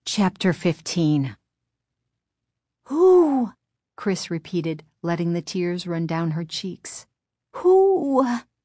Chapter 15. Who? Chris repeated, letting the tears run down her cheeks. Who?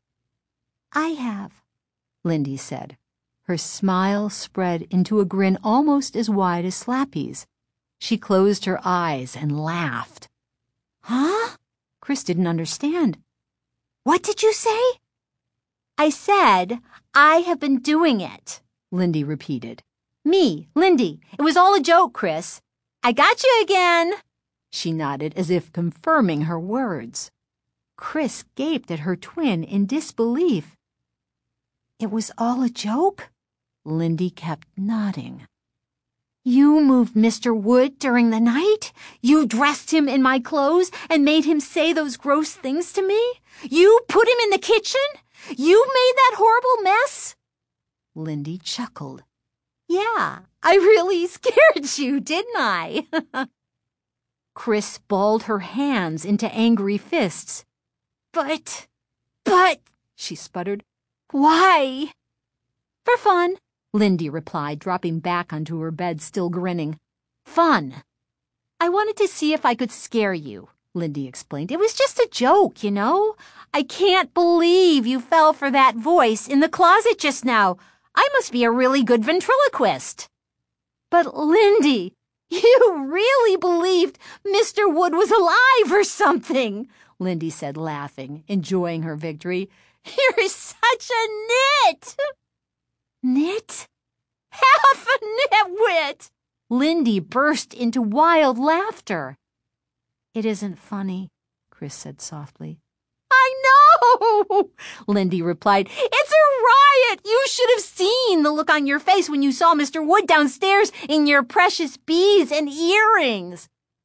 I have, Lindy said. Her smile spread into a grin almost as wide as Slappy's. She closed her eyes and laughed. Huh? Chris didn't understand. What did you say? I said, I have been doing it, Lindy repeated. Me, Lindy. It was all a joke, Chris. I got you again. She nodded as if confirming her words. Chris gaped at her twin in disbelief. It was all a joke? Lindy kept nodding. You moved Mr. Wood during the night? You dressed him in my clothes and made him say those gross things to me? You put him in the kitchen? You made that horrible mess? Lindy chuckled. Yeah, I really scared you, didn't I? Chris balled her hands into angry fists. But, she sputtered. Why? For fun, Lindy replied, dropping back onto her bed, still grinning. Fun. I wanted to see if I could scare you, Lindy explained. It was just a joke, you know. I can't believe you fell for that voice in the closet just now. I must be a really good ventriloquist. But Lindy, you really believed Mr. Wood was alive or something, Lindy said, laughing, enjoying her victory. You're such a nit. Nit? Half a nitwit. Lindy burst into wild laughter. It isn't funny, Chris said softly. I know, Lindy replied. It's a riot. You should have seen the look on your face when you saw Mr. Wood downstairs in your precious beads and earrings.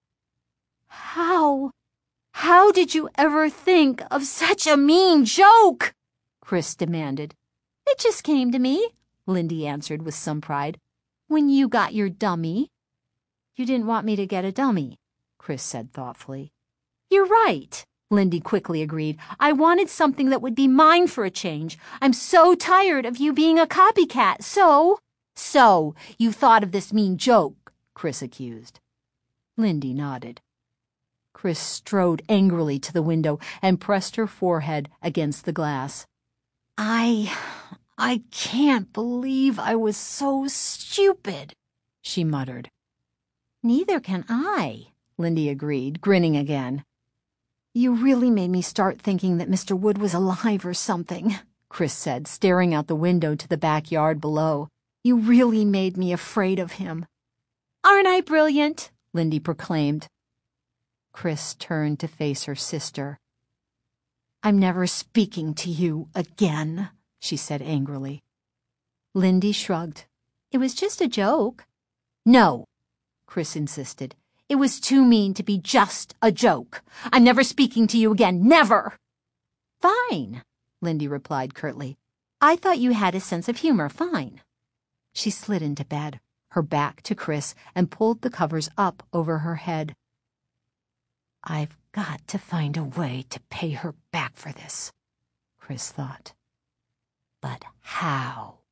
How did you ever think of such a mean joke? Chris demanded. It just came to me, Lindy answered with some pride. When you got your dummy. You didn't want me to get a dummy, Chris said thoughtfully. You're right, Lindy quickly agreed. I wanted something that would be mine for a change. I'm so tired of you being a copycat, So, you thought of this mean joke, Chris accused. Lindy nodded. Chris strode angrily to the window and pressed her forehead against the glass. I can't believe I was so stupid, she muttered. Neither can I, Lindy agreed, grinning again. You really made me start thinking that Mr. Wood was alive or something, Chris said, staring out the window to the backyard below. You really made me afraid of him. Aren't I brilliant? Lindy proclaimed. Chris turned to face her sister. I'm never speaking to you again, she said angrily. Lindy shrugged. It was just a joke. No, Chris insisted. It was too mean to be just a joke. I'm never speaking to you again. Never. Fine, Lindy replied curtly. I thought you had a sense of humor. Fine. She slid into bed, her back to Chris, and pulled the covers up over her head. I've got to find a way to pay her back for this, Chris thought. But how?